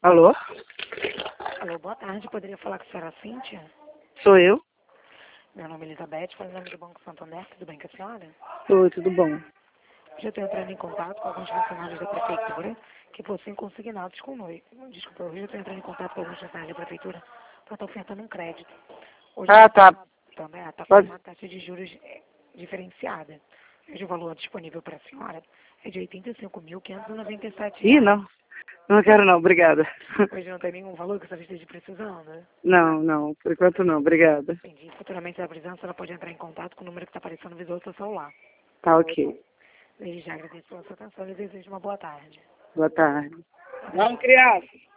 Alô? Alô, boa tarde. Poderia falar com a senhora Cíntia? Sou eu? Meu nome é Elizabeth, falo em nome do Banco Santander. Tudo bem com a senhora? Oi, tudo bom? Hoje eu estou entrando em contato com alguns funcionários da prefeitura que fossem consignados com nós. Desculpa, hoje eu estou entrando em contato com alguns funcionários da prefeitura para estar ofertando um crédito. Hoje Ah, tá. também está com Pode... uma taxa de juros diferenciada. Hoje o valor disponível para a senhora é de R$ 85.597. Ih, não. Não quero não, obrigada. Hoje não tem nenhum valor que a senhora esteja precisando. Não, não, por enquanto não, obrigada. Entendi. Futuramente, se ela precisar, a senhora pode entrar em contato com o número que está aparecendo no visor do seu celular. Tá ok. Desde já agradeço pela sua atenção e desejo uma boa tarde. Boa tarde. Vamos, criança.